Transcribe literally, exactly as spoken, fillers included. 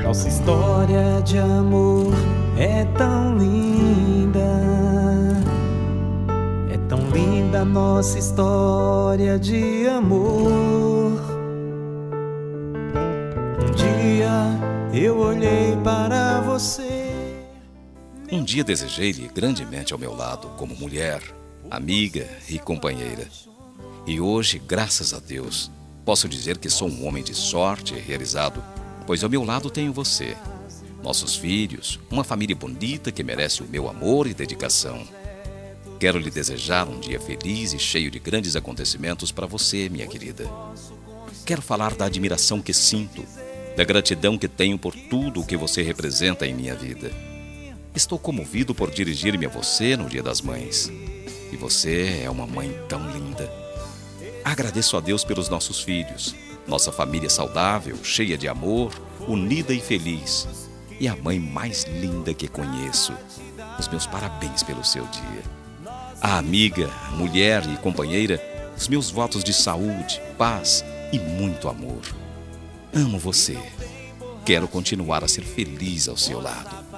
Nossa história de amor é tão linda, é tão linda nossa história de amor. Um dia eu olhei para você. Um dia desejei-lhe grandemente ao meu lado, como mulher, amiga e companheira. E hoje, graças a Deus, posso dizer que sou um homem de sorte e realizado, pois ao meu lado tenho você, nossos filhos, uma família bonita que merece o meu amor e dedicação. Quero lhe desejar um dia feliz e cheio de grandes acontecimentos para você, minha querida. Quero falar da admiração que sinto, da gratidão que tenho por tudo o que você representa em minha vida. Estou comovido por dirigir-me a você no Dia das Mães. E você é uma mãe tão linda. Agradeço a Deus pelos nossos filhos, nossa família saudável, cheia de amor, unida e feliz. E a mãe mais linda que conheço. Os meus parabéns pelo seu dia. A amiga, mulher e companheira, os meus votos de saúde, paz e muito amor. Amo você. Quero continuar a ser feliz ao seu lado.